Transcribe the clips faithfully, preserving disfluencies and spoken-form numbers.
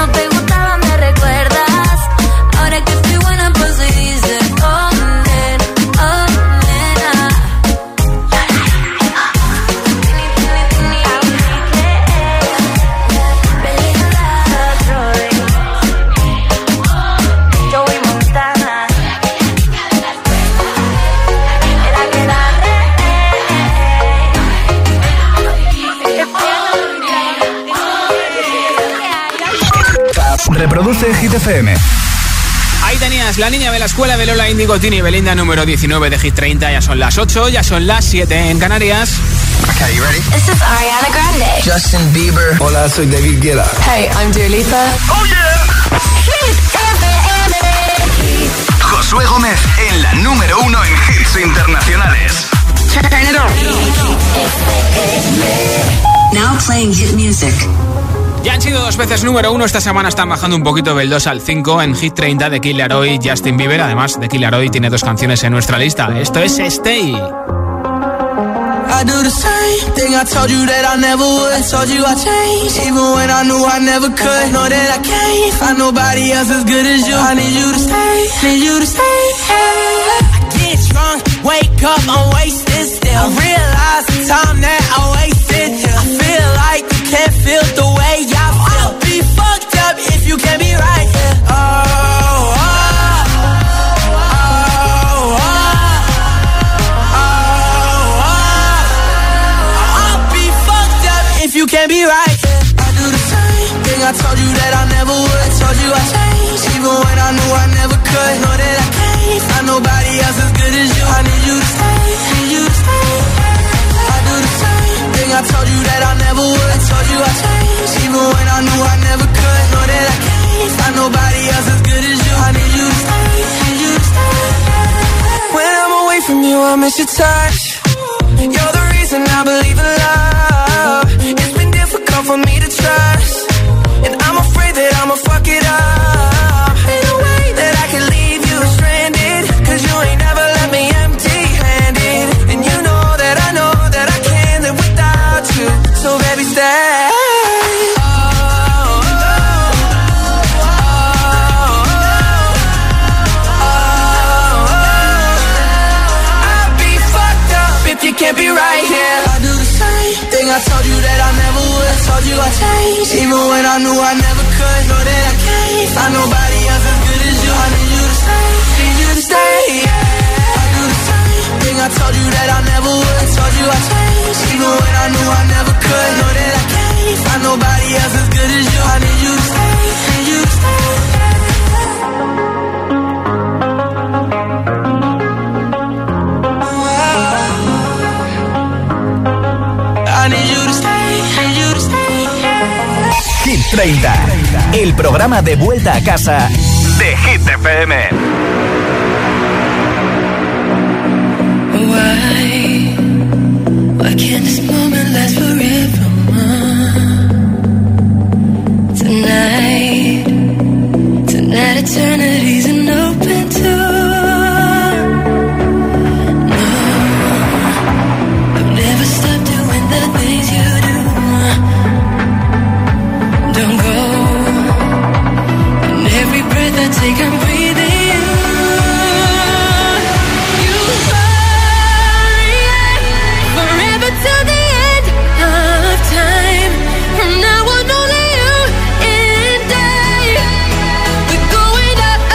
no te gustaba me recuerdas. Ahora que estoy buena pues se dice oh nena, oh nena. Joey Montana. Reproduce Hit F M. Ahí tenías La Niña de la Escuela de Lola Índigo, Tini y Belinda, número diecinueve de Hit treinta. Ya son las ocho, ya son las siete en Canarias. Okay, you ready? This is Ariana Grande. Justin Bieber. Hola, soy David Guetta. Hey, I'm Dua Lipa. Oh yeah. Hit F M. Josué Gómez en la número uno en hits internacionales. Turn it on. Now playing hit music. Ya han sido dos veces número uno. Esta semana están bajando un poquito del dos al cinco en Hit treinta de Kid Laroi y Justin Bieber. Además, de Kid Laroi tiene dos canciones en nuestra lista. Esto es Stay. I do the same thing I told you that I never would. I told you I changed, even when I knew I never could. Know that I can't find nobody else as good as you. I need you to stay, need you to stay. I get drunk, wake up, I'm wasted still. I realize the time that I wasted. I feel like you can't feel the way I feel. I'll be fucked up if you can't be right here. Oh, oh, oh. You can't be right, yeah. I do the same thing I told you that I never would. I told you I changed, even when I knew I never could. Know that I can't find nobody else as good as you. I need you to stay, need you to stay. I do the same thing I told you that I never would. I told you I changed, even when I knew I never could. Know that I can't find nobody else as good as you. I need you to stay, need you to stay. When I'm away from you, I miss your touch. You're the reason I believe in love. It's been difficult for me to trust, and I'm afraid that I'ma fuck it up. Ain't no way that I can leave you stranded, cause you ain't never left me empty-handed. And you know that I know that I can't live without you. So baby stay. You can't be right here. I do the same thing I told you that I never would. I told you I changed, even when I knew I never could. Know that I can't find nobody else as good as you. I need you to stay, need you to stay. Yeah. I do the same thing I told you that I never would. I told you I changed, even when I knew I never could. Know that I can't find nobody else as good as you. I need you to stay, need you to stay. Hit treinta, el programa de vuelta a casa de Hit F M. Why, why can't this moment last forever? Tonight, tonight eternity's an open door. No, I've never stopped doing the things you do. Don't go. And every breath I take, I'm breathing you. You are forever till the end of time. From now on, only you and I. We're going up,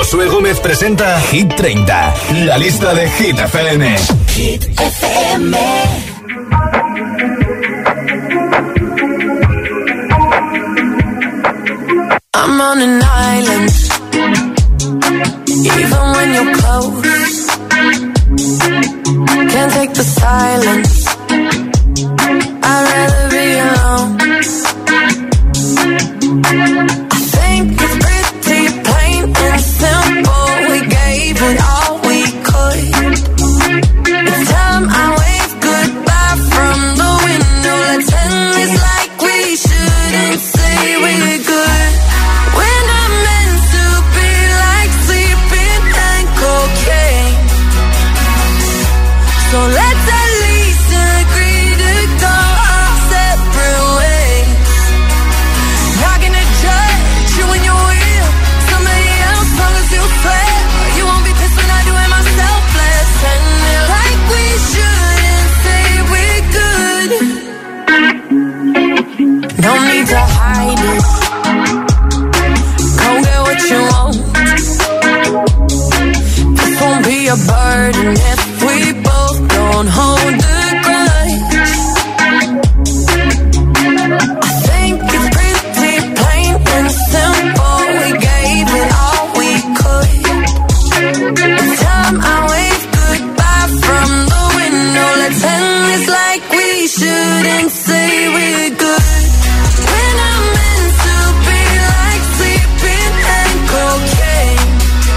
Josué Gómez presenta Hit treinta, la lista de Hit F M. Hit F M. I'm on an island, even when you're close. Can't take the silence, I'd rather be alone. I think it's pretty plain and simple, we gave it all we could. It's time I wave goodbye from the window. Let's end this like we shouldn't say we're good. We're not meant to be like sleeping and cocaine, so let's at least agree to go our separate ways. Not gonna judge you when you're with somebody else, long as you swear. You won't be pissed when I do it myself. Let's end it like we shouldn't say we're good. No need to hide it, go get what you want. This won't be a burden if we both don't hold the grudge. I think it's pretty plain and simple, we gave it all we could. It's time I wave goodbye from the window. Let's end this like we shouldn't say we're good. We're not meant to be like sleeping and cocaine,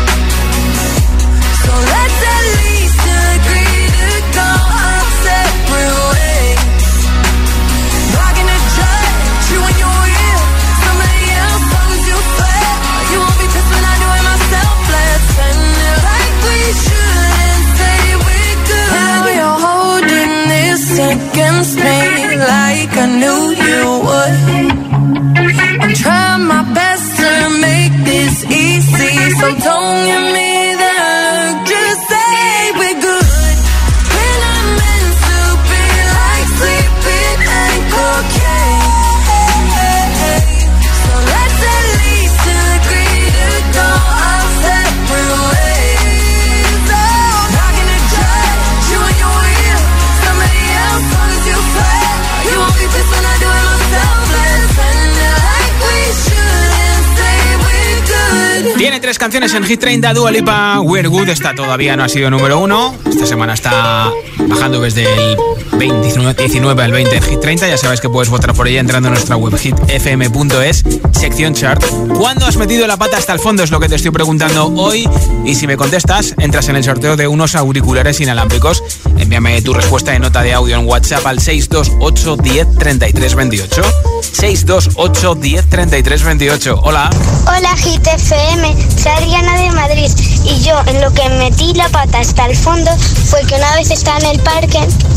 so let's at least agree to go our separate ways. Not gonna judge you when you're with somebody else, long as you swear. You won't be pissed when I do it myself. Let's end it like we shouldn't say we're good. Now you're holding this against me like I knew you would. I'm trying my best to make this easy, so don't give me that look, just say we're good. We're not meant to be like sleeping and cocaine, so let's at least agree to go our separate ways. Oh, not gonna judge you when you're with somebody else, long as you swear. You won't be pissed when I do it myself. Let's end it like we shouldn't say we're good. Tiene tres canciones en Hit treinta, Dua Lipa, We're Good, esta todavía no ha sido número uno. Esta semana está bajando desde el diecinueve al veinte en Hit treinta. Ya sabes que puedes votar por ella entrando en nuestra web hit f m punto es, sección chart. ¿Cuándo has metido la pata hasta el fondo? Es lo que te estoy preguntando hoy. Y si me contestas, entras en el sorteo de unos auriculares inalámbricos. Envíame tu respuesta en nota de audio en WhatsApp al seis dos ocho, diez, treinta y tres veintiocho. seis dos ocho, diez, treinta y tres veintiocho. Hola. Hola Hit F M, soy Ariana de Madrid. Y yo en lo que metí la pata hasta el fondo fue que una vez estaba en el parque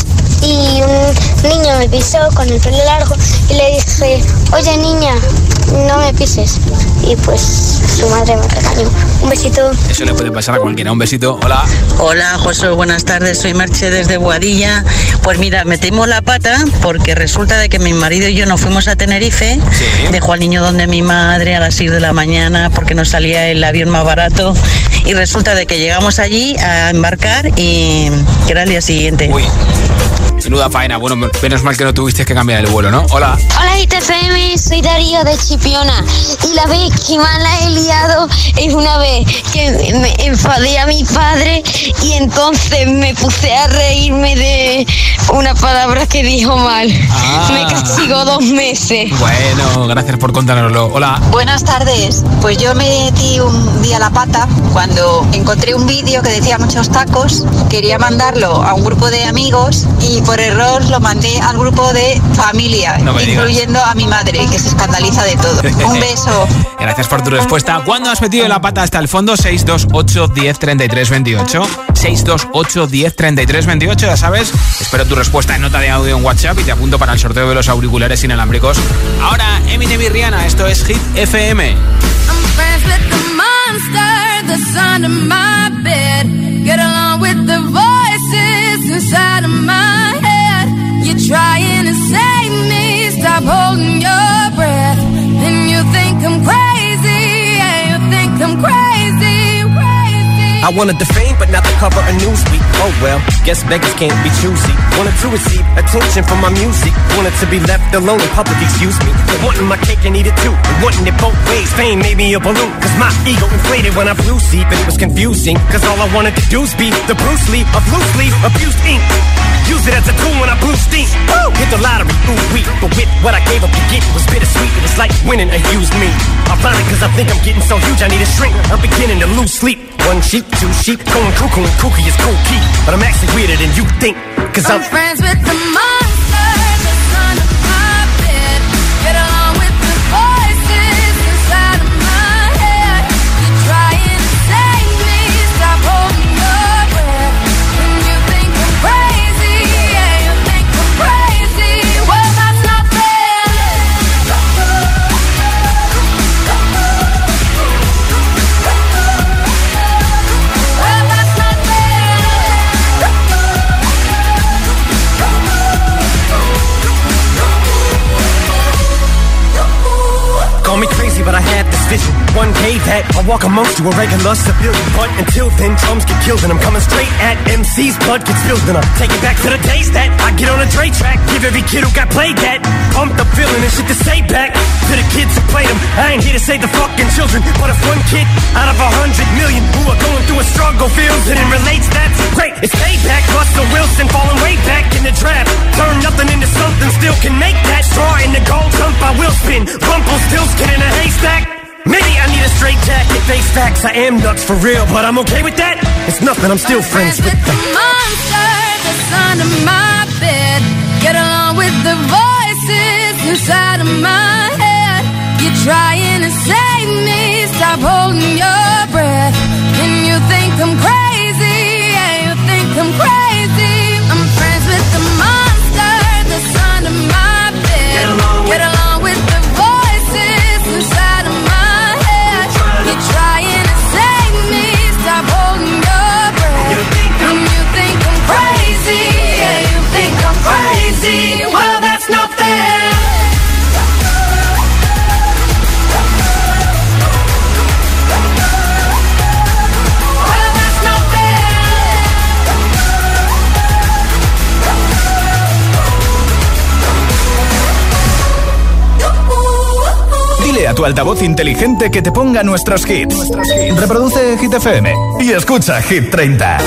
y un niño me pisó con el pelo largo y le dije, oye niña, no me pises. Y pues su madre me regañó. Un besito. Eso le puede pasar a cualquiera. Un besito. Hola. Hola Josué, buenas tardes, soy Merche desde Boadilla. Pues mira, metimos la pata porque resulta de que mi marido y yo nos fuimos a Tenerife. Sí. Dejó al niño donde mi madre a las seis de la mañana porque nos salía el avión más barato. Y resulta de que llegamos allí a embarcar y que era el día siguiente. Uy. Menuda faena. Bueno, menos mal que no tuviste que cambiar el vuelo, ¿no? Hola. Hola Hit F M, soy Darío de Chipiona. Y la vez que más la he liado es una vez que me enfadé a mi padre y entonces me puse a reírme de una palabra que dijo mal. Ah. Me castigó dos meses. Bueno, gracias por contárnoslo. Hola. Buenas tardes. Pues yo metí un día la pata cuando encontré un vídeo que decía muchos tacos. Quería mandarlo a un grupo de amigos y por error lo mandé al grupo de familia, no incluyendo digas. A mi madre, que se escandaliza de todo. Un beso. Gracias por tu respuesta. ¿Cuándo has metido la pata hasta el fondo? seis dos ocho, diez, treinta y tres veintiocho. seis dos ocho, diez, treinta y tres veintiocho, ya sabes. Espero tu respuesta en nota de audio en WhatsApp y te apunto para el sorteo de los auriculares inalámbricos. Ahora, Eminem y Rihanna, esto es Hit F M. I'm friends with the monster that's under my bed. Get along with the voices inside of my head. You're trying to save me, stop holding your breath. And you think I'm crazy, yeah, you think I'm crazy. I wanted the fame, but not the cover of Newsweek. Oh well, guess beggars can't be choosy. Wanted to receive attention from my music. Wanted to be left alone in public, excuse me. But wanting my cake and eat it too. And wanting it both ways. Fame made me a balloon. Cause my ego inflated when I blew sleep. And it was confusing. Cause all I wanted to do was be the Bruce Lee of loose leaf abused ink. Use it as a tool when I blew steam. Woo! Hit the lottery, ooh wee. But with what I gave up to get, it was bittersweet. It was like winning a used me. Ironic cause I think I'm getting so huge I need a shrink. I'm beginning to lose sleep. One sheep, two sheep, going cuckoo and kooky is cool key. But I'm actually weirder than you think. Cause I'm, I'm friends with the monster that's under my bed. Get along with the voices inside of my head. You're trying to save me, stop holding your breath. And you think I'm crazy, yeah, you think I'm crazy. Well, that's not fair. Well, that's not fair. call me crazy, but I had this vision. One day that I'll walk amongst you, a regular civilian. But until then, drums get killed and I'm coming straight at M C's. Blood gets spilled and I'm taking back to the days that I get on a Dre track. Give every kid who got played that pumped up feeling and shit to say back to the kids who played them. I ain't here to save the fucking children, but if one kid out of a hundred million who are going through a struggle feels it and relates, that's great. It's payback. Russell Wilson falling way back in the draft. Turn nothing into something, still can make that. Straw in the gold dump, I will spin. Rumpelstiltskin in a haystack. Maybe I need a straight jacket, face facts. I am nuts for real, but I'm okay with that. It's nothing, I'm still I'm friends, friends with with the monster that's under my bed. Get along with the voices inside of my head. You're trying to save me, stop holding your breath. And you think I'm crazy, yeah, you think I'm crazy. I'm friends with the monster that's under my bed. Get along with, Get along with the voices inside of my head. You're trying to save me, stop holding your breath. You think I'm, and you think I'm crazy, yeah, you think I'm crazy. Well, that's not fair. Well, that's not fair. Dile a tu altavoz inteligente que te ponga nuestros hits. Reproduce Hit F M y escucha Hit treinta.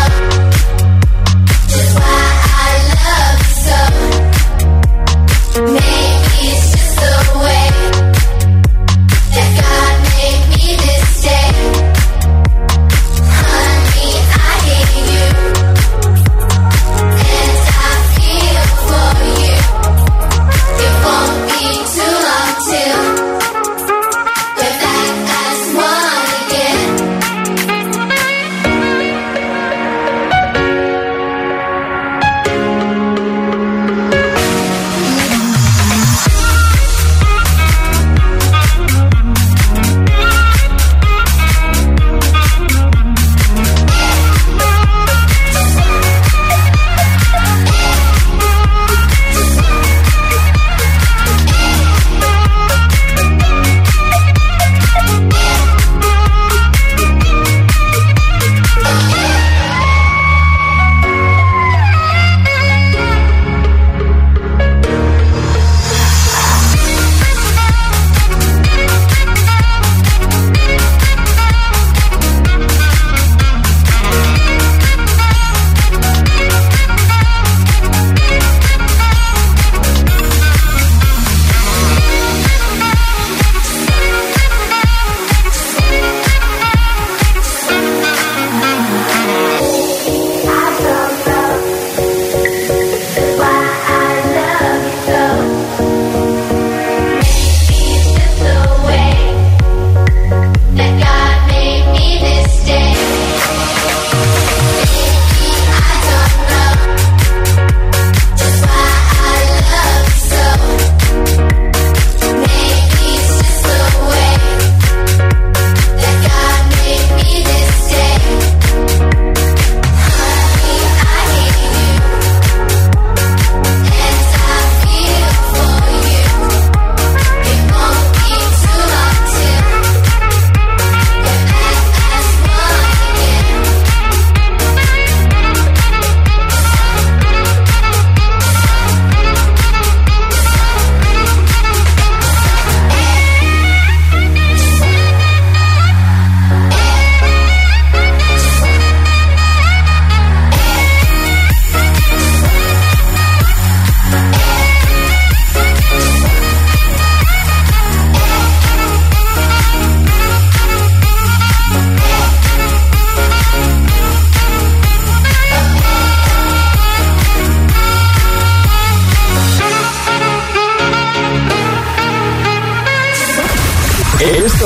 Maybe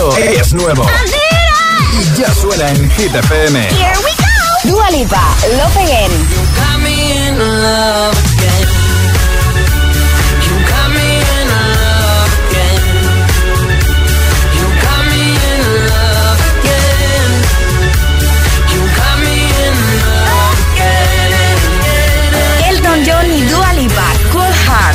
Esto es nuevo. Y ya suena en Hit F M. Here we go. Dua Lipa, Love Again. You got me in love again. You got me in love again. You got me in love again. You got me in love again. Elton John y Dua Lipa, Cold Heart.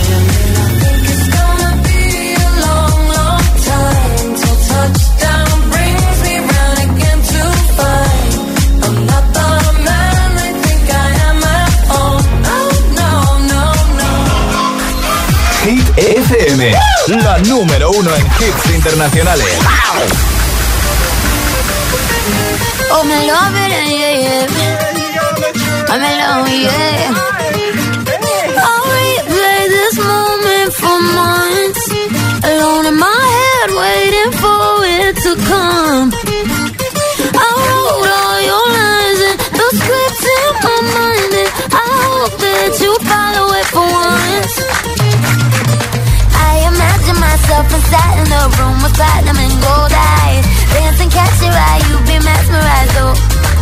Hit F M, la número uno en hits internacionales. Oh, me love it, yeah, yeah. I'm in love, yeah. I'll replay this moment for months. Alone in my head, waiting for it to come. I wrote all your lines and the scripts in my mind, and I hope that you follow it for once. I imagine myself inside in a room with platinum and gold eyes, dancing, catch your eye, you be mesmerized, oh.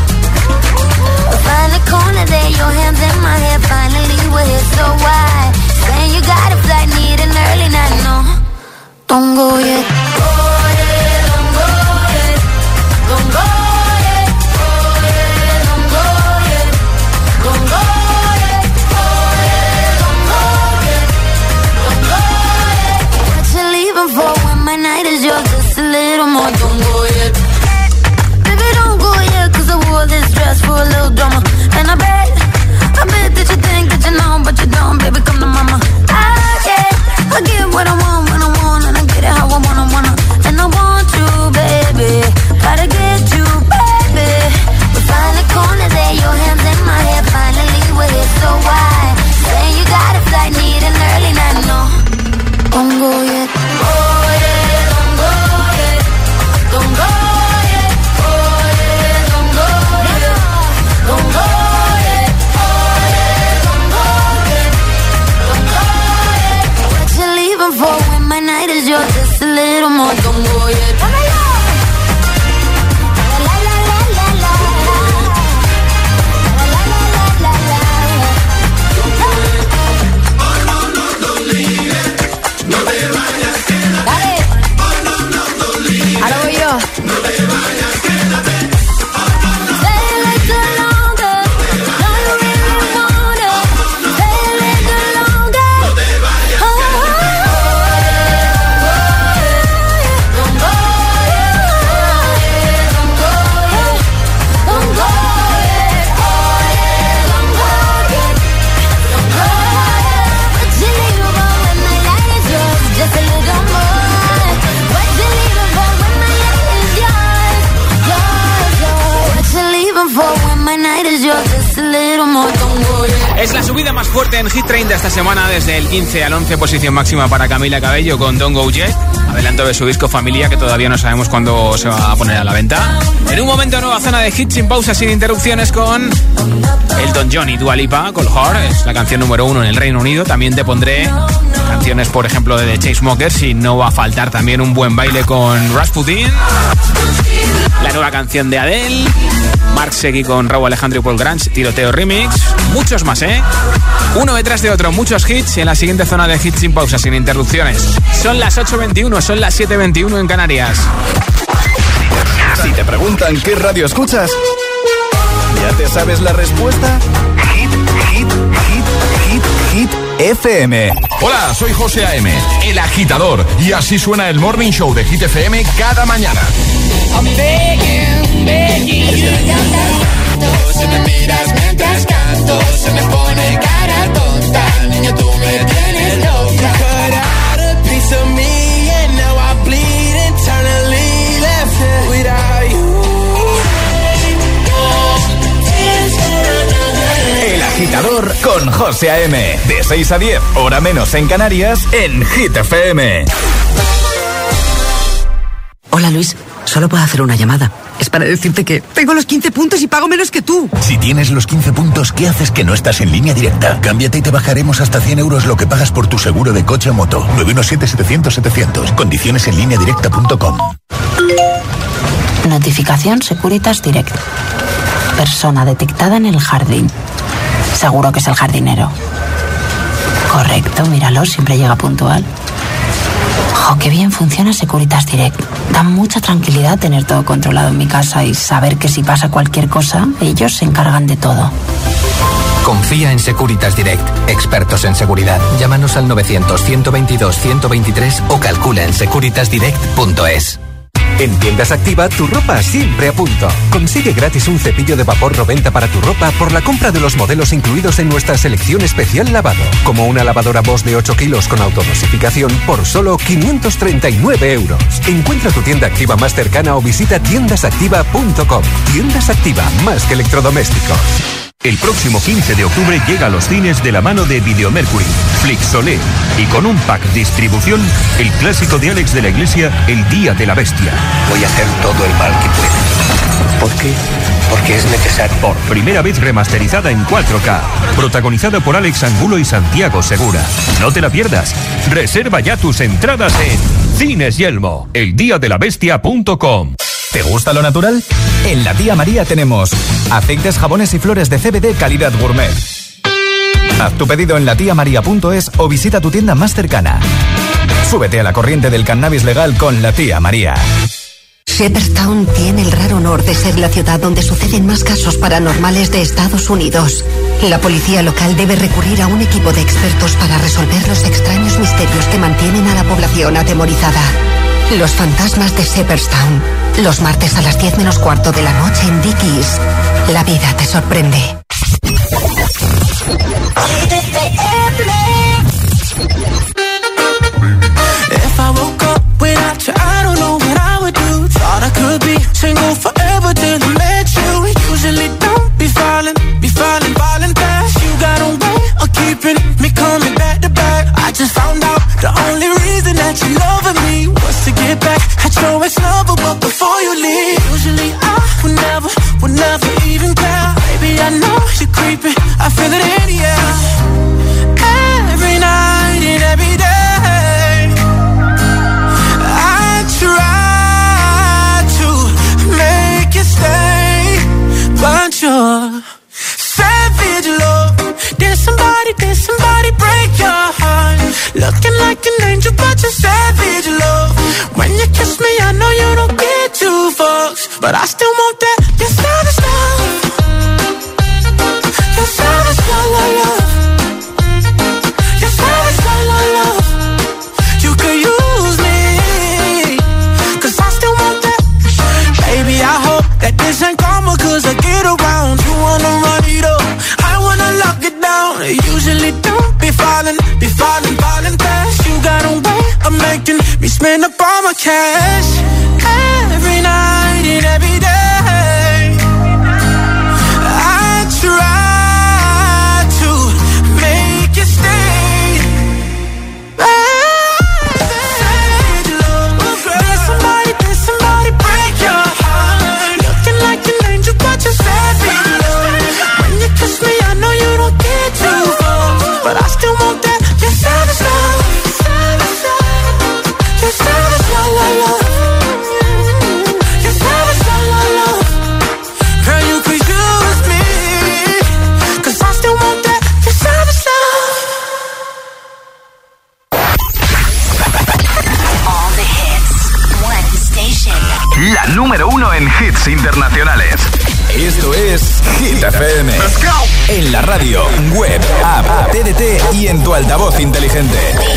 Find the corner there, your hands in my hair, finally we're here, so why? Saying you got a flight, need an early night, no, don't go yet. Go yet, don't go yet, don't go yet, go yet, don't go yet, don't go yet, go yet, don't go yet, don't go yet. What you leaving for when my night is yours, just a little more, don't go yet. Baby, don't go yet, cause I wore this dress for a little drama. And I bet, I bet that you think that you know, but you don't, baby, come to mama. I get, I get what I want when I want, and I get it how I wanna, wanna. And I want you, baby, gotta get you, baby. We find the corner there, your hands in my hair, finally we're here, so why? Saying you got a flight, need an early night, no, don't go yet. Go yet, don't go yet, don't go yet, go yet, don't go yet, don't go yet, go yet, don't go yet, don't go yet. What you leaving for when my night is yours, just a little more, don't go yet. La la la la la la, la la la la la la. Dale. Ahora voy yo. Stay a little longer. No, you really wanna. Stay a little longer. Oh, don't go yet. Don't go yet. Don't go yet. Oh, yeah, don't go yet. Don't go yet. What you leaving for when my light is yours? Just a little more. What you leaving for when my light is yours? Yours, yours. What you leaving for when my night is yours? Just a little more. Don't go yet. Es la subida más fuerte en Hit treinta esta semana, desde el quince al once, posición máxima para Camila Cabello con Don't Go Yet, adelanto de su disco Familia, que todavía no sabemos cuándo se va a poner a la venta. En un momento, nueva zona de hits sin pausas, sin interrupciones, con Elton John y Dua Lipa, Cold Heart, es la canción número uno en el Reino Unido. También te pondré canciones, por ejemplo, de The Chainsmokers, y no va a faltar también un buen baile con Rasputin, la nueva canción de Adele, Mark Seguí con Raúl Alejandro y Paul Grange, Tiroteo Remix, muchos más, ¿eh? Uno detrás de otro, muchos hits, y en la siguiente zona de hits sin pausas, sin interrupciones. Son las ocho veintiuno, son las siete veintiuno en Canarias. Si te preguntan qué radio escuchas, ¿ya te sabes la respuesta? Hit, hit, hit, hit, hit F M. Hola, soy José A M, el agitador, y así suena el Morning Show de Hit F M cada mañana. I'm begging, begging you. Se me miras mientras canto, se me pone cara tonta. Niña, tú me tienes loca. Cut out a piece of me and now I bleed internally. Left it without you. El agitador con José A M. De seis a diez, hora menos en Canarias, en Hit F M. Hola, Luis. Solo puedo hacer una llamada. Es para decirte que tengo los quince puntos y pago menos que tú. Si tienes los quince puntos, ¿qué haces que no estás en Línea Directa? Cámbiate y te bajaremos hasta cien euros lo que pagas por tu seguro de coche o moto. nueve uno siete, setecientos, setecientos. Condiciones en línea directa punto com. Notificación Securitas Direct. Persona detectada en el jardín. Seguro que es el jardinero. Correcto, míralo, siempre llega puntual. ¡Jo, qué bien funciona Securitas Direct! Da mucha tranquilidad tener todo controlado en mi casa y saber que si pasa cualquier cosa, ellos se encargan de todo. Confía en Securitas Direct, expertos en seguridad. Llámanos al novecientos, ciento veintidós, ciento veintitrés o calcula en securitas direct punto es. En Tiendas Activa, tu ropa siempre a punto. Consigue gratis un cepillo de vapor Roventa para tu ropa por la compra de los modelos incluidos en nuestra selección especial lavado, como una lavadora Bosch de ocho kilos con autodosificación por solo quinientos treinta y nueve euros. Encuentra tu tienda Activa más cercana o visita tiendas activa punto com. Tiendas Activa, más que electrodomésticos. El próximo quince de octubre llega a los cines de la mano de Videomercury, Flixolé y con un pack distribución, el clásico de Alex de la Iglesia, El Día de la Bestia. Voy a hacer todo el mal que pueda. ¿Por qué? Porque es necesario. Por primera vez remasterizada en cuatro K, protagonizada por Alex Angulo y Santiago Segura. No te la pierdas. Reserva ya tus entradas en Cines Yelmo, el día de la bestia punto com. ¿Te gusta lo natural? En la Tía María tenemos aceites, jabones y flores de C B D calidad gourmet. Haz tu pedido en la tía maría punto es o visita tu tienda más cercana. Súbete a la corriente del cannabis legal con la Tía María. Shepherdstown tiene el raro honor de ser la ciudad donde suceden más casos paranormales de Estados Unidos. La policía local debe recurrir a un equipo de expertos para resolver los extraños misterios que mantienen a la población atemorizada. Los fantasmas de Shepherdstown. Los martes a las diez menos cuarto de la noche en Dickies. La vida te sorprende. If I woke up without you, I don't know what I would do. Thought I could be single forever till I met you. Usually don't be falling, be falling, falling fast. You got a way of keeping me coming back to back. I just found out the only reason that you loving me was to get back at your ex-lover, but before you leave, usually I would never, would never even care. Baby, I know you're creeping, I feel it in the air. Every night and every day, I try to make you stay, but you're savage love. Did somebody, did somebody break your heart? Looking like an angel, but you're savage love. When you kiss me, I know you don't get two fucks, but I still want that. You're savage love. You're savage love, love, love. You're savage love, love, love. You could use me, cause I still want that. Baby, I hope that this ain't karma, cause I get around. You wanna run it up, I wanna lock it down. Usually don't be falling, be falling, falling fast. You got a way of making me spend up all my cash. Every night and every day, I try to make you stay. Savage love. Did somebody, did somebody break your heart? Looking like an angel, but you're savage love. When you kiss me, I know you don't get too far, but I still want that. You're savage love. You're savage love, love, love. You're savage love, love, love. Girl, you could use me, cause I still want that. You're savage love. All the hits, one station. La número uno en hits internacionales. Esto es Hit F M. Let's go. En la radio, web, app, T D T y en tu altavoz inteligente.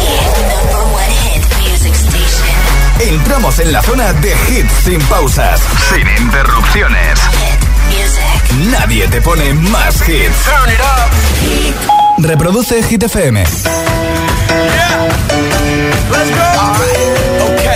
Entramos en la zona de hits sin pausas, sin interrupciones. Nadie te pone más hits. Reproduce Hit F M. Yeah. Let's go. All right. Okay.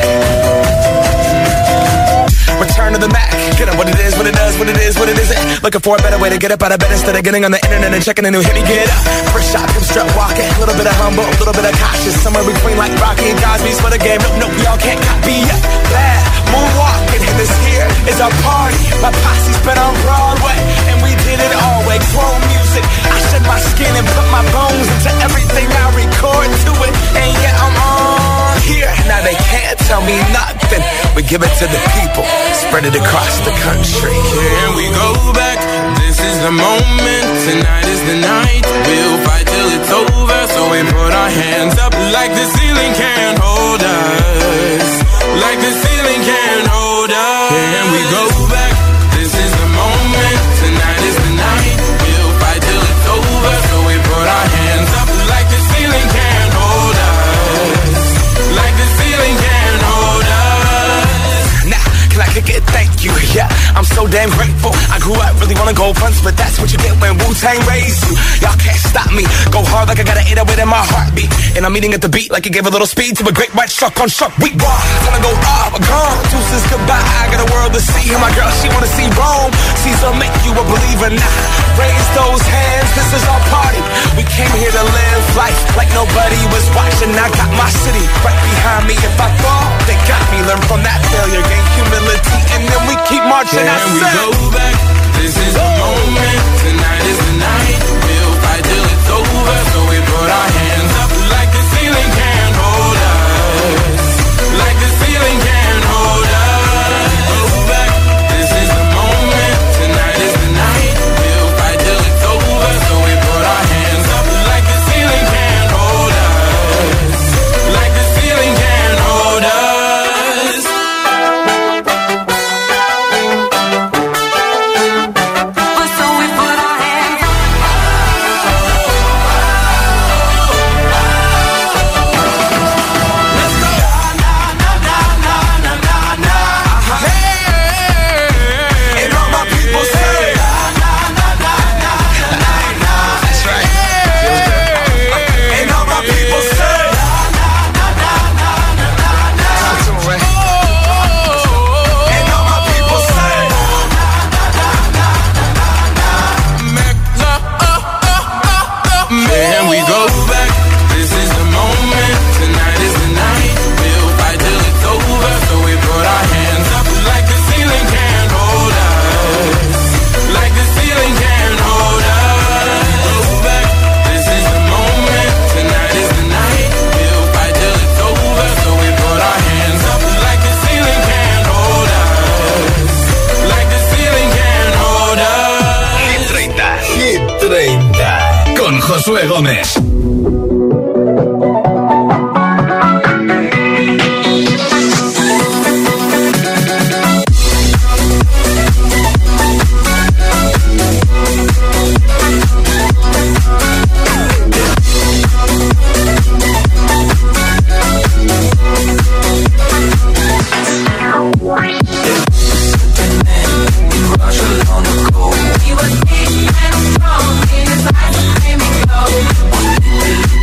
Return to the Mac. Get up what it is, what it does, what it is, what it isn't. Looking for a better way to get up out of bed instead of getting on the internet and checking a new hit. Me get up. First shot, come strut walking. A little bit of humble, a little bit of cautious. Somewhere between like Rocky and Cosby's for the game. Nope, nope, y'all can't copy yet. Bad moonwalking. And this here is our party. My posse's been on Broadway, and we did it all way. Chrome music. I shed my skin and put my bones into everything I record to it. And yeah, I'm on here. Now they can't tell me nothing. we give it to the people, spread it across the country. Can we go back? This is the moment, tonight is the night. We'll fight till it's over, so we put our hands up like the ceiling can't hold us. Like the ceiling can't hold us. Can we go back? This is the moment, tonight is the night. We'll fight till it's over, so we put our hands up like the ceiling can't hold us. Like the ceiling can't hold us. Nah, can I kick it? Thank you, yeah, I'm so damn grateful. I grew up really wanna go fronts, but that's what you get when Wu-Tang raised you. Y'all can't stop me, go hard like I got an eight oh eight in my heartbeat. And I'm eating at the beat like it gave a little speed to a great white shark on shark. We raw, time to go up, gone. Deuces goodbye, I got a world to see. And my girl, she wanna see Rome. Caesar make you a believer, nah. Raise those hands, this is our party. We came here to live life like nobody was watching. I got my city right behind me. If I fall, they got me. Learn from that failure, gain humility, and then we keep marching. Can we go back? This is the moment, tonight is the night. We'll fight till it's over, so we put our hands up like the ceiling can't hold us. Like the ceiling can't hold us. Go back, this is the moment, tonight is the night. We'll fight till it's over, so we put our hands up like the ceiling can't hold us. Like the ceiling can't hold us. Josué Gómez. He was big and strong in his eyes, screaming glow.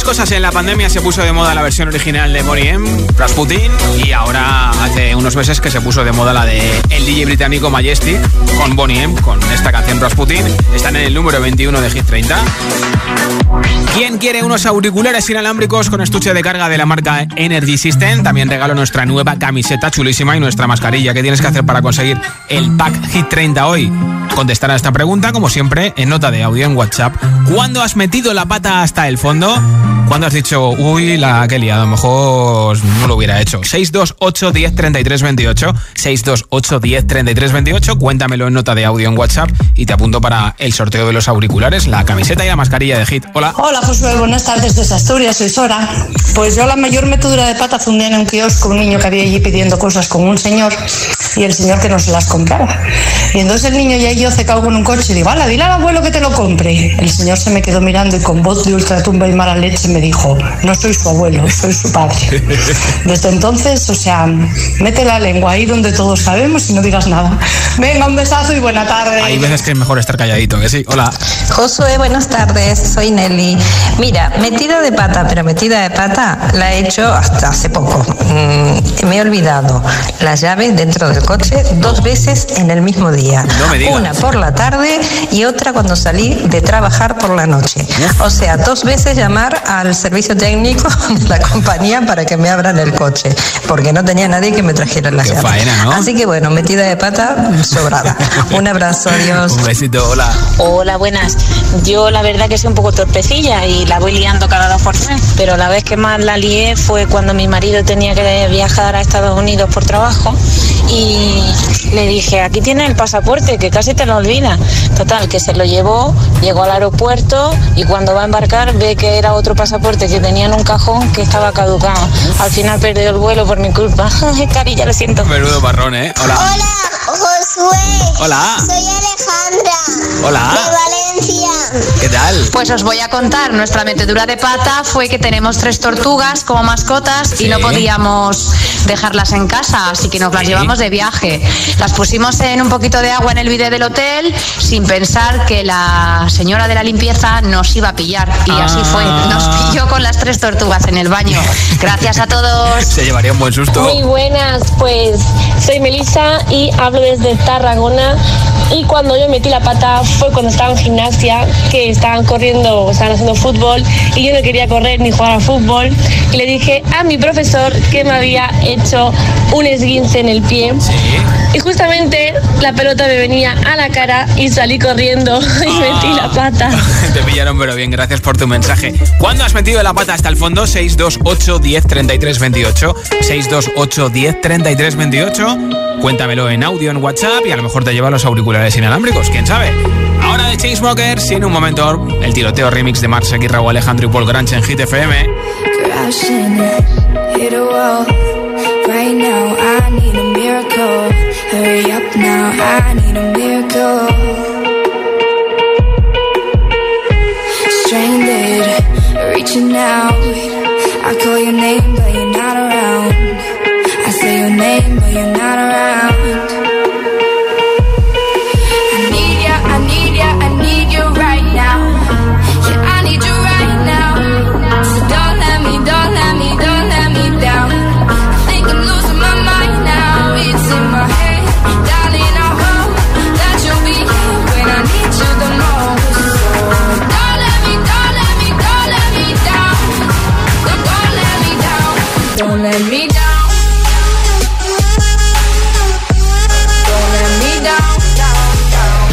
cosas. En la pandemia se puso de moda la versión original de Boney M, Rasputin, y ahora hace unos meses que se puso de moda la de el D J británico Majestic con Boney M, con esta canción Rasputin. Están en el número veintiuno de Hit treinta. ¿Quién quiere unos auriculares inalámbricos con estuche de carga de la marca Energy System? También regalo nuestra nueva camiseta chulísima y nuestra mascarilla. ¿Qué tienes que hacer para conseguir el pack Hit treinta hoy? Contestar a esta pregunta, como siempre, en nota de audio en WhatsApp. ¿Cuándo has metido la pata hasta el fondo? ¿Cuándo has dicho, uy, la que he liado, a lo mejor no lo hubiera hecho? seis dos ocho, diez, treinta y tres, veintiocho. seis dos ocho, diez, treinta y tres, veintiocho. Cuéntamelo en nota de audio en WhatsApp y te apunto para el sorteo de los auriculares, la camiseta y la mascarilla de Hit. Hola. Hola, Josué, buenas tardes desde Asturias, soy Sora. Pues yo la mayor metedura de pata fue un día en un kiosco, un niño que había allí pidiendo cosas con un señor y el señor que nos las compraba. Y entonces el niño ya y yo se cagó en un coche y digo, hala, dile al abuelo que te lo compre. El señor se me quedó mirando y con voz de ultratumba y mala leche me dijo, no soy su abuelo, soy su padre. Desde entonces, o sea, mete la lengua ahí donde todos sabemos y no digas nada. Venga, un besazo y buena tarde. Hay veces que es mejor estar calladito, que sí. Hola. Josué, buenas tardes, soy Nelly. Mira, metida de pata, pero metida de pata la he hecho hasta hace poco. Mm, me he olvidado las llaves dentro del coche dos veces en el mismo día. No me digas. Una por la tarde y otra cuando salí de trabajar por la noche. O sea, dos veces llamar al servicio técnico de la compañía para que me abran el coche, porque no tenía nadie que me trajera las llaves. Faena, ¿no? Así que bueno, metida de pata sobrada. Un abrazo, adiós. Un besito, hola. Hola, buenas. Yo la verdad que soy un poco torpecilla y la voy liando cada dos por tres, pero la vez que más la lié fue cuando mi marido tenía que viajar a Estados Unidos por trabajo y le dije, aquí tienes el pasaporte, que casi te lo olvidas. Total, que se lo llevó, llegó al aeropuerto y cuando va a embarcar ve que era otro pasaporte que tenía en un cajón que estaba caducado. Al final perdió el vuelo por mi culpa. Cari, ya lo siento. Menudo marrón, ¿eh? Hola. Hola, Josué. Hola. Soy Alejandra. Hola. De Valencia. ¿Qué tal? Pues os voy a contar, nuestra metedura de pata fue que tenemos tres tortugas como mascotas Sí. y no podíamos dejarlas en casa, así que nos las Sí. llevamos de viaje. Las pusimos en un poquito de agua en el bidet del hotel sin pensar que la señora de la limpieza nos iba a pillar y Ah. así fue, nos pilló con las tres tortugas en el baño. Gracias a todos. Se llevaría un buen susto. Muy buenas, pues soy Melissa y hablo desde Tarragona. Y cuando yo metí la pata fue cuando estaba en gimnasia, que estaban corriendo, estaban haciendo fútbol y yo no quería correr ni jugar al fútbol. Y le dije a mi profesor que me había hecho un esguince en el pie. Y justamente la pelota me venía a la cara y salí corriendo y metí la pata. Te pillaron, pero bien, gracias por tu mensaje. ¿Cuándo has metido la pata hasta el fondo? seis dos ocho, diez, treinta y tres, veintiocho. seis dos ocho, diez, treinta y tres, veintiocho. Cuéntamelo en audio en WhatsApp y a lo mejor te lleva los auriculares inalámbricos, quién sabe. Ahora de Chainsmokers, y en un momento el tiroteo remix de Marc Seguí, Raúl Alejandro y Paul Grange en Hit F M. Crashing, hit a wall. Right now, I need a miracle. Hurry up now, I need a miracle. Stranded, reaching out. I call your name, but you're not around. I say your name, but you're not around. I need ya, I need ya, I need you right now. Yeah, I need you right now. So don't let me, don't let me, don't let me down. I think I'm losing my mind now. It's in my head, darling, I hope that you'll be here when I need you the most. So don't let me, don't let me, don't let me down. Don't, don't let me down. Don't let me down. Don't let me down, down, down.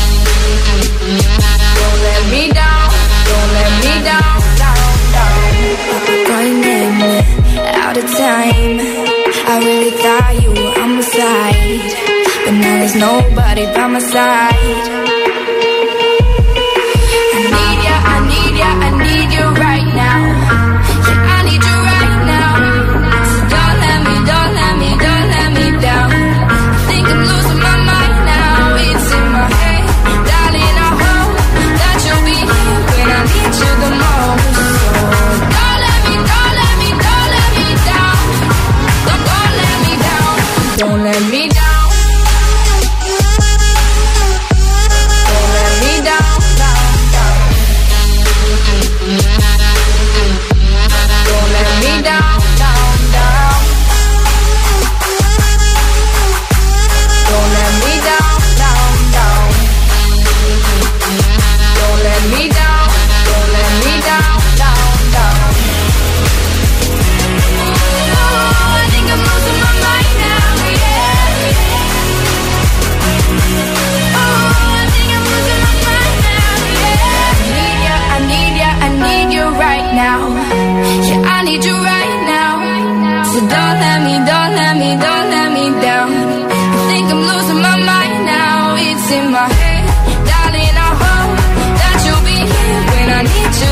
Don't let me down. Don't let me down, down, down. Running out of time. I really thought you were on my side, but now there's nobody by my side. I need ya, I need ya, I need you right now. Yeah, I need you right now. So don't let me, don't let me, don't let me down. I think I'm losing my mind now. It's in my head, darling, I hope that you'll be here when I need you the most. So don't let me, don't let me, don't let me down. Don't, don't let me down. Don't let me down.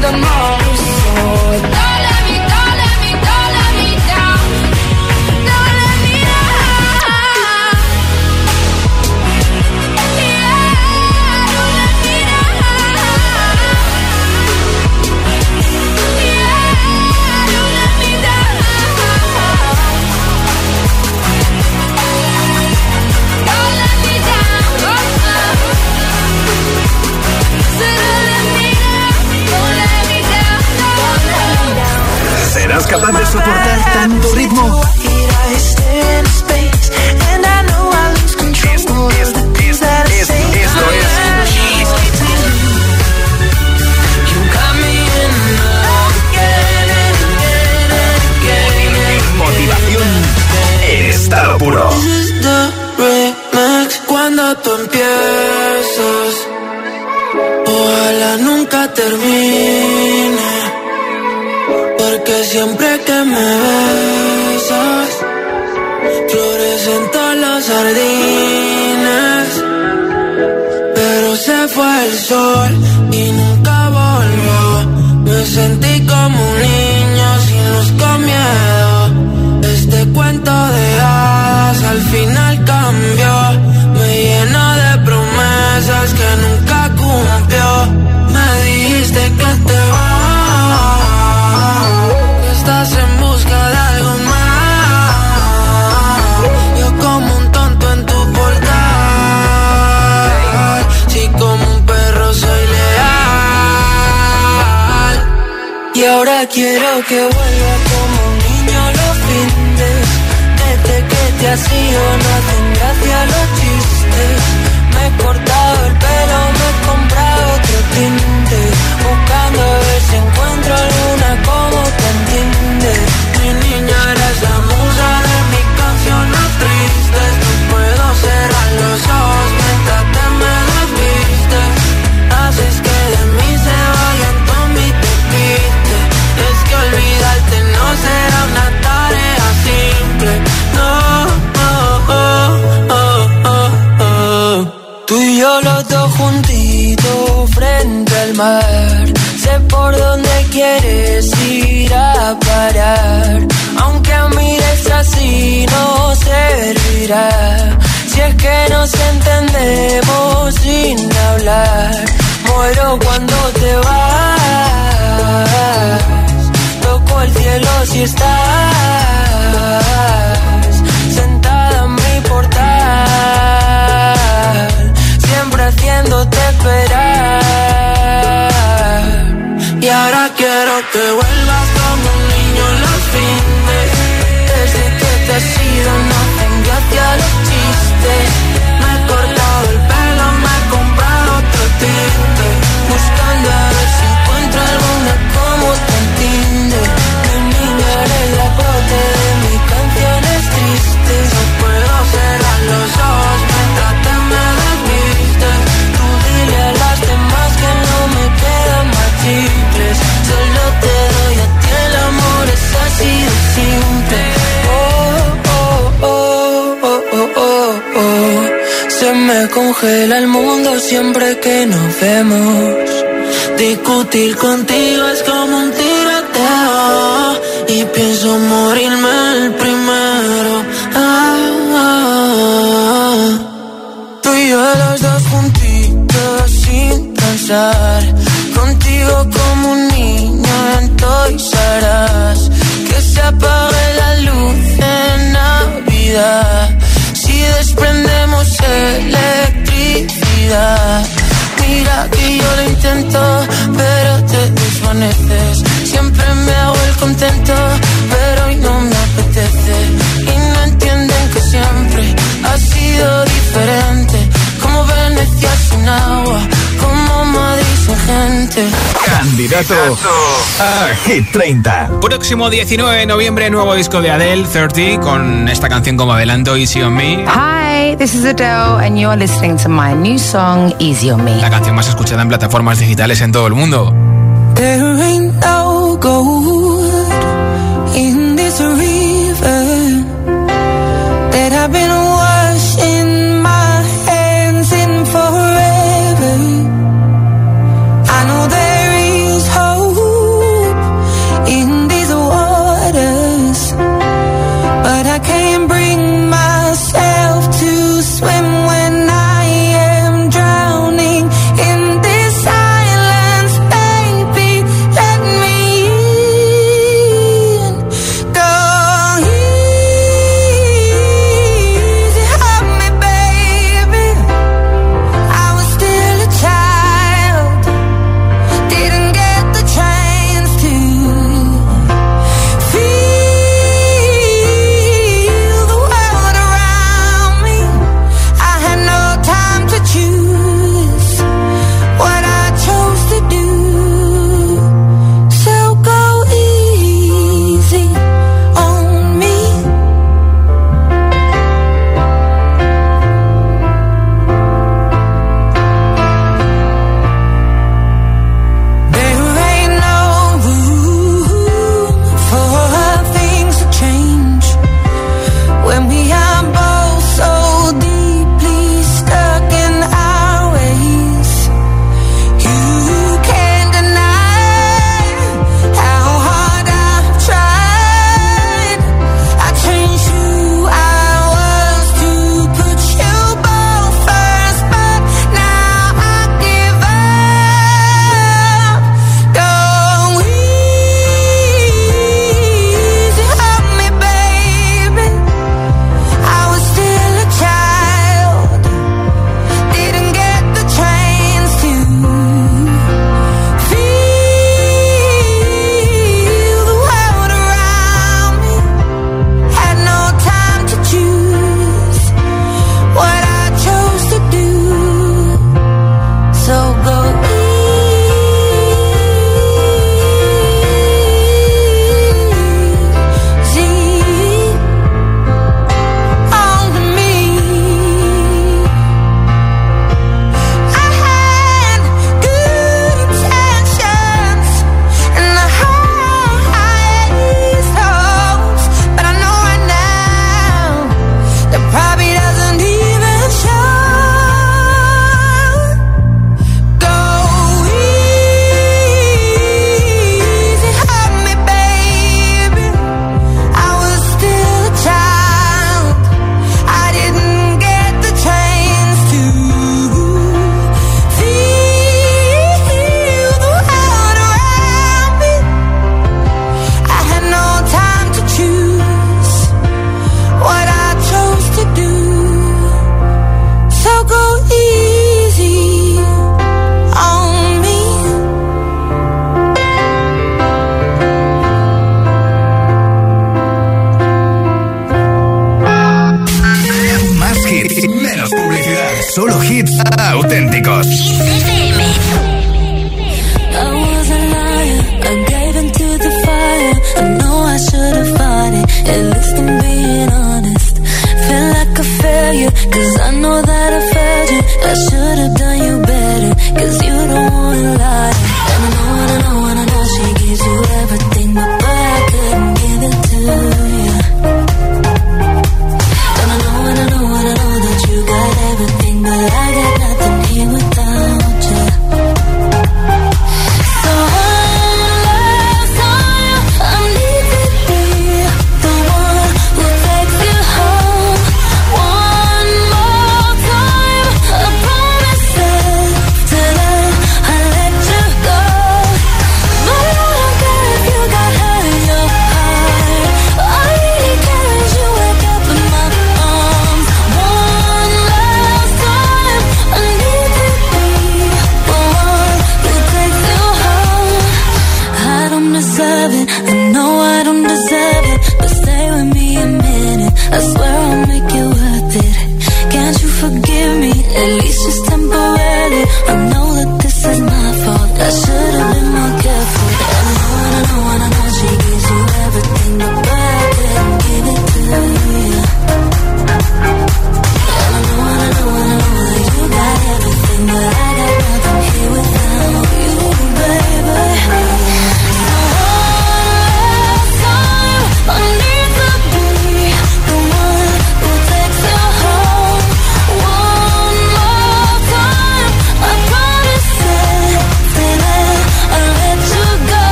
the most. So don't let me, don't let me, don't let me down. Don't let me down. Yeah, don't let me down. Yeah, don't let me down. Don't let me down. ¿Serás capaz de soportar tanto ritmo? Es, es, esto es motivación en estado puro. Cuando tú empiezas, ojalá nunca termine, porque siempre que me besas, florecen todos los jardines. Pero se fue el sol y nunca volvió. Me sentí como un niño sin luz, con miedo. Este cuento de hadas al final cambió. Me llenó de promesas que nunca cumplió. Me dijiste que te vas, que estás en busca de algo más. Yo como un tonto en tu portal, sí, como un perro soy leal. Y ahora quiero que vuelva como un niño los fines. Desde que te has ido no hacen gracia los chistes. Me he cortado el pelo, me he comprado otro tinte, buscando a ver si encuentro alguna como te entiende. Mi niña, eres la musa de mis canciones tristes. No puedo cerrar los ojos mientras te me desvistes. Haces que de mí se vayan todos mis te quite. Es que olvidarte no será una tarea simple. No, oh, oh, oh, oh, oh. Tú y yo los dos juntitos frente al mar. Sé por dónde quieres ir a parar. Aunque mires así no servirá. Si es que nos entendemos sin hablar. Muero cuando te vas. Toco el cielo si estás sentada en mi portal, siempre haciéndote esperar. Y ahora quiero que vuelvas como un niño los fines. Desde que te has ido no hacen gracia los chistes. Me he cortado el pelo, me he comprado otro tinte, buscando a ver si encuentro alguna como te entiende. Mi niña, eres la prote de mis canciones tristes. No puedo cerrar los ojos mientras te me desvistes. Tú dile a las demás que no me quedan más chicles. Solo te doy a ti el amor, es así de simple. Oh, oh, oh, oh, oh, oh, oh. Se me congela el mundo siempre que nos vemos. Discutir contigo es como un tiroteo y pienso morirme el primero. Ah, ah, ah. Tú y yo los dos juntitos sin pensar. Contigo como un niño en Toys R Us. Que se apague la luz en Navidad. Si desprendemos electricidad. Mira que yo lo intento, pero te desvaneces. Siempre me hago el contento, pero hoy no me apetece. Y no entienden que siempre ha sido diferente. Como Venecia sin agua, como Madrid sin gente. Candidato a Hit treinta. Próximo diecinueve de noviembre, nuevo disco de Adele, thirty, con esta canción como adelanto, Easy on Me. Hi, this is Adele and you're listening to my new song, Easy on Me. La canción más escuchada en plataformas digitales en todo el mundo. There ain't no gold in this river that I've been washing my hands in forever. I know there is hope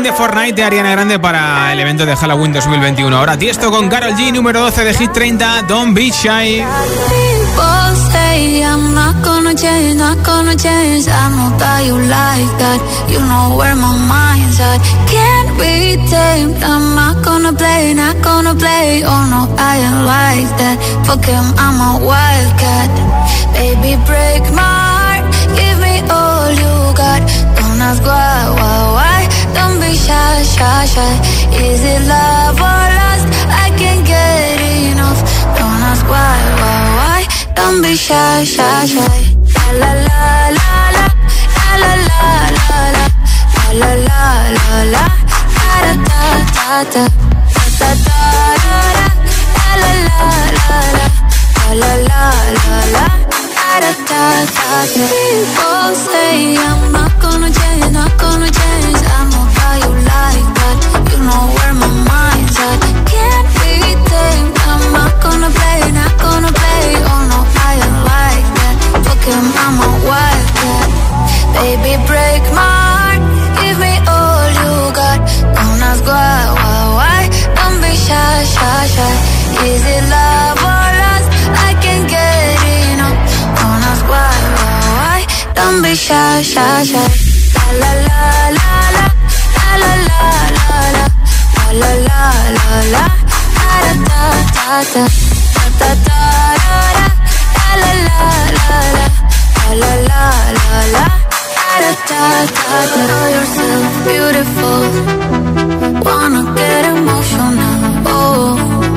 Halloween de Fortnite de Ariana Grande para el evento de Halloween dos mil veintiuno. Ahora Tiesto con Karol G, número doce de Hit treinta, Don't Be Shy. People say I'm not gonna change, not gonna change. I know that you like that. You know where my mind's at. Can't be tamed. I'm not gonna play, not gonna play. Oh no, I ain't like that. Fuck him, I'm a wildcat. Baby, break my heart. Give me all you got. Don't ask why, why, why. Don't be shy, shy, shy. Is it love or lust? I can't get enough. Don't ask why, why, why. Don't be shy, shy, shy. La la la la la la la la la la la la la la da da da da da da da la la la la la la la la da da da. People say I'm not gonna change, not gonna change. I know how you like that. You know where my mind's at. Can't be tamed. I'm not gonna play, not gonna play. Oh no, I ain't like that. Fuck him, I'm a wildcat. Baby, break my heart. Give me all you got. Don't ask why, why, why. Don't be shy, shy, shy. Is it love or lust? I can't get enough. Don't ask why, why, why. Don't be shy, shy, shy. La la la la la la la la la la la la la la da da da da da da da la la la la la la la la da da da. Know yourself beautiful. Wanna get emotional. Oh,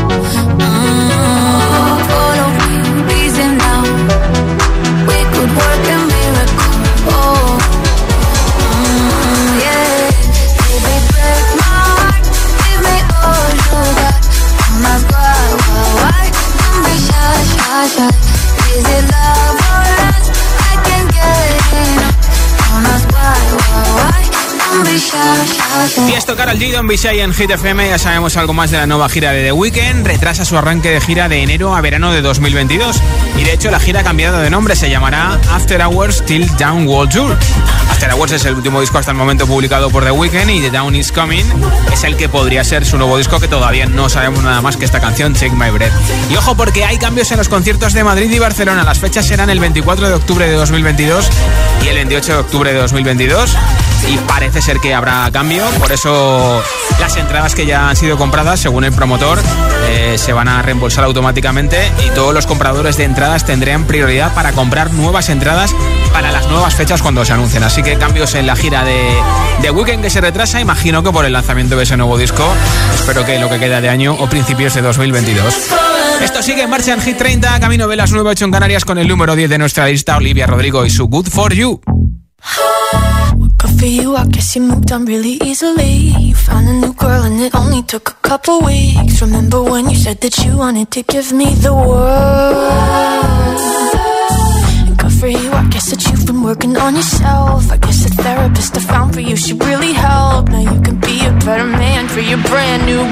mm, follow me, easy now. We could work a miracle. Oh, mm, yeah. Baby, break my heart. Give me all you got. Don't ask why, why, why. Don't be shy, shy, shy. Is it love or lust? I can't get enough. Don't ask why, why, why. Don't be shy, shy, shy. Tiesto, Karol G, Don't Be Shy en Hit F M. Ya sabemos algo más de la nueva gira de The Weeknd. Retrasa su arranque de gira de enero a verano de dos mil veintidós. Y de hecho la gira ha cambiado de nombre. Se llamará After Hours Till Down World Tour. After Hours es el último disco hasta el momento publicado por The Weeknd. Y The Down Is Coming es el que podría ser su nuevo disco, que todavía no sabemos nada más que esta canción, Take My Breath. Y ojo, porque hay cambios en los conciertos de Madrid y Barcelona. Las fechas serán el veinticuatro de octubre de dos mil veintidós y el veintiocho de octubre de dos mil veintidós. Y parece ser que habrá cambio. Por eso las entradas que ya han sido compradas, según el promotor, eh, se van a reembolsar automáticamente. Y todos los compradores de entradas tendrían prioridad para comprar nuevas entradas para las nuevas fechas cuando se anuncien. Así que cambios en la gira de The Weeknd, que se retrasa, imagino que por el lanzamiento de ese nuevo disco. Espero que lo que queda de año o principios de dos mil veintidós. Esto sigue en marcha en Hit treinta, camino de las nueve ocho en Canarias, con el número diez de nuestra lista, Olivia Rodrigo y su Good For You. Good for you, I guess you moved on really easily. You found a new girl and it only took a couple weeks. Remember when you said that you wanted to give me the world? And good for you, I guess that you've been working on yourself. I guess the therapist I found for you should really help. Now you can be a better man for your brand new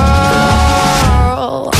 girl.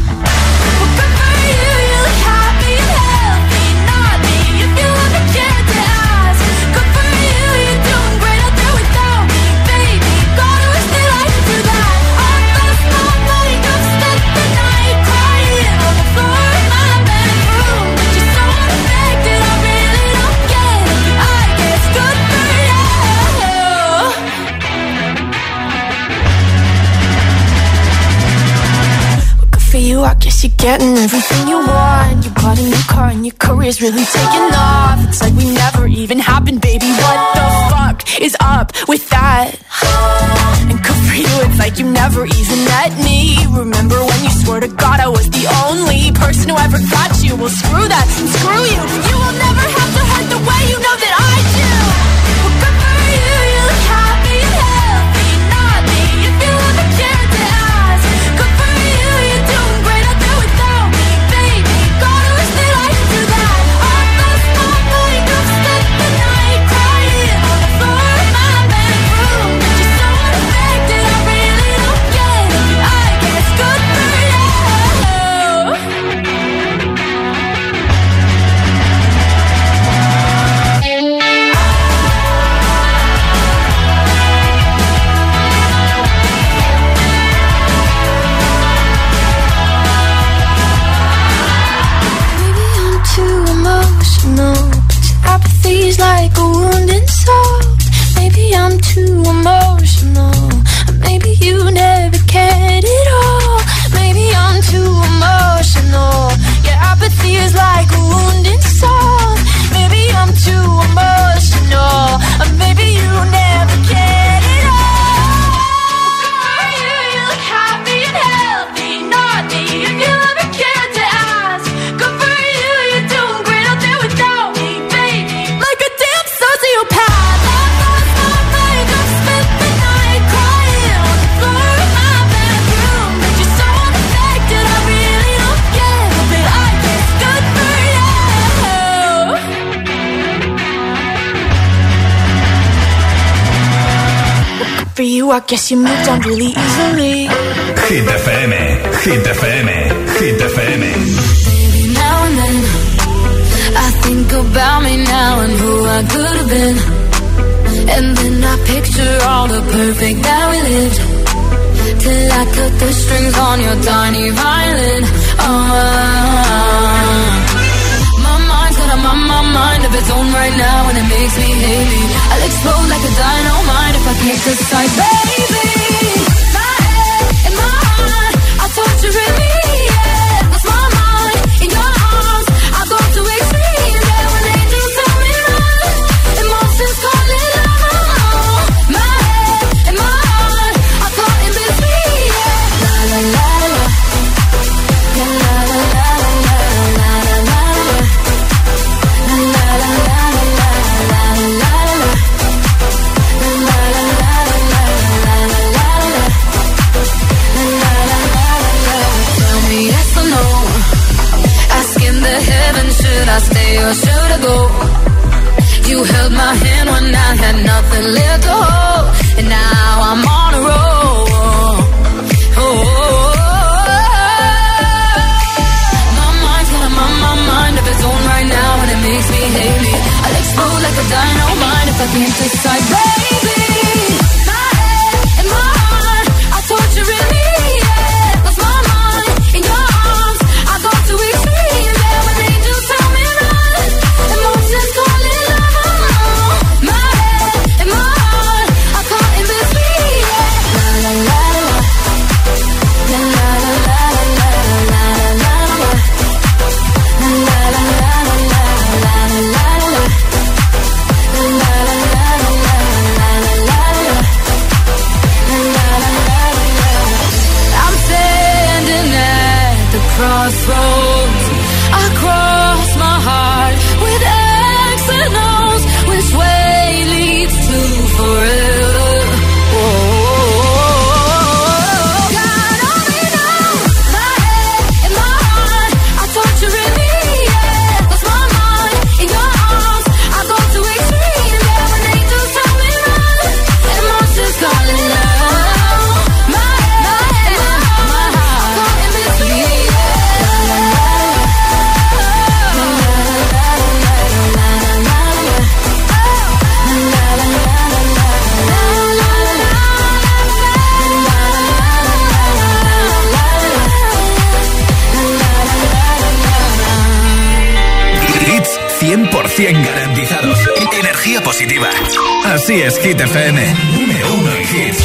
I guess you're getting everything you want. You bought a new car and your career's really taking off. It's like we never even happened, baby. What the fuck is up with that? And good for you, it's like you never even met me. Remember when you swore to God I was the only person who ever got you? Well, screw that and screw you. You will never have to hurt the way you know that I do. Well, good for you, you look happy and healthy. Not me, if you ever cared to ask. Good for you, you're doing great out there without me, baby. God, I wish that I could do that. All those small morning girls spent the night crying on the floor of my bedroom. Just so unaffected, I really don't get it. I guess good for you. you, I guess you moved on really easily. Hit F M, Hit F M, Hit F M. Baby, now and then I think about me now and who I could have been. And then I picture all the perfect that we lived, till I cut the strings on your tiny violin. Oh, my mind's got a my, my mind of its own right now, and it makes me hate me. I'll explode like a dynamite if I can't decide, baby. My head and my heart are torturing me. Yeah, 'cause my mind in your arms, I go to extreme. Yeah, when angels tell me run, emotions call it love. My head and my heart are caught in between. Yeah, la la la la, yeah, la la la la la la la la, la la la la la la la la. Should I stay or should I go? You held my hand when I had nothing left to hold, and now I'm on a roll. Oh, oh, oh. My mind's got a my, my mind of its own right now, and it makes me hate me. I'll explode like a dynamite if I can't decide, baby. My head and my heart are torturing me. Yeah, 'cause my mind in your arms, I go to extreme. Yeah, when angels tell me run, emotions call it love. My head and my heart are caught in between. Yeah, la la la la, la la la la la la la la, la la la la la la la la, la la la la la la. I'm standing at the crossroads. I cross my heart with X and O's. Which way leads to forever? Oh, God only knows. My head and my heart are torturing me. Yeah, 'cause my mind in your arms, I go to extreme. Yeah, when angels tell me run, emotions call it love. My head, my head, my heart are caught in between. La la la la, la la la la la la, la la la la la la Hits cien por ciento garantizados. Energía positiva. Así es, Hit F M. Número uno en hits.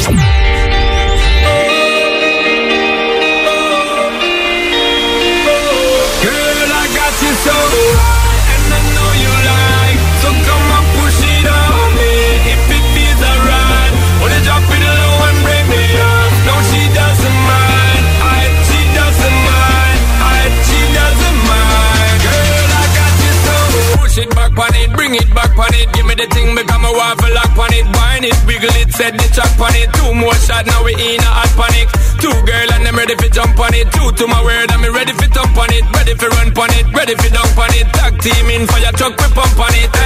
Girl, I got you so high, and I know you like. So come on, push it on me, if it feels alright. Wanna drop it low and bring me up. No, she doesn't mind. I, she doesn't mind. I, she doesn't mind. Girl, I got you so. Push it back on it, bring it back on it. Give me the thing, become a waffle lock on it. Wine it, wiggle it, set the track on it. Two more shots, now we in a hot panic. Two girl and I'm ready for jump on it. Two to my word, I'm ready for thump on it. Ready for run on it, ready for dunk on it. Tag team in fire truck, we pump on it.